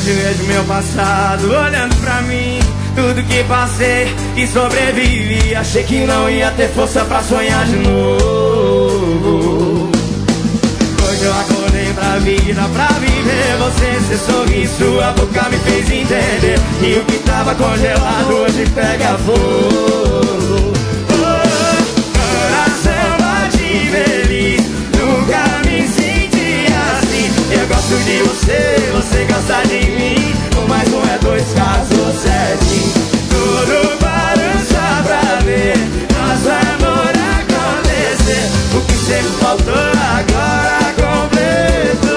Hoje vejo meu passado olhando pra mim, tudo que passei e sobrevivi. Achei que não ia ter força pra sonhar de novo. Hoje eu acordei pra vida, pra viver. Você, seu sorriso, sua boca me fez entender. E o que tava congelado hoje pega fogo. Coração bate feliz, nunca me senti assim. Eu gosto de você, você gosta de mim. Um mais um é dois, caso certinho. Tudo balança pra ver nosso amor acontecer. O que sempre faltou agora completou.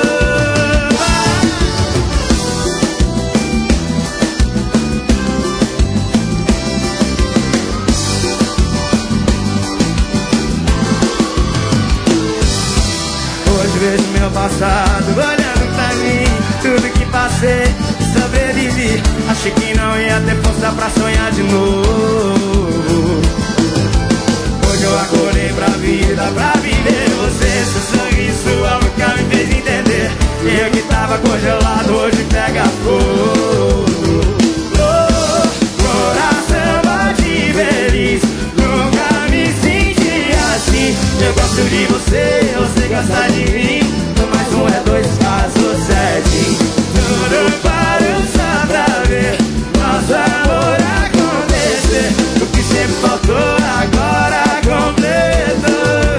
Hoje vejo meu passado olhando pra mim, tudo que passei e sobrevivi. Achei que não ia ter força pra sonhar de novo. Hoje eu acordei pra vida, pra viver. Você, seu sorriso, sua boca me fez entender. Eu que tava congelado hoje pega fogo. Coração bate feliz, nunca me senti assim. Eu gosto de você, você gosta de mim. Mais um é dois, caso certinho. Tudo balança pra ver nosso amor acontecer. O que sempre faltou agora completou.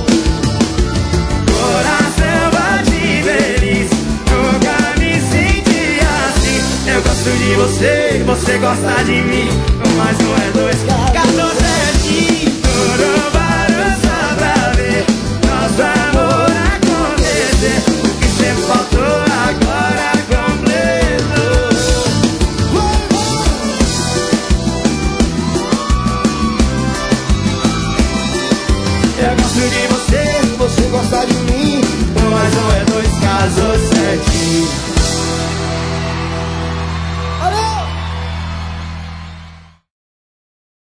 Coração bate feliz, nunca me senti assim. Eu gosto de você, você gosta de mim. Mais um é dois, caso certinho. Tudo balança pra ver nosso amor acontecer. O que sempre faltou agora completou. Eu gosto de você, você gosta de mim.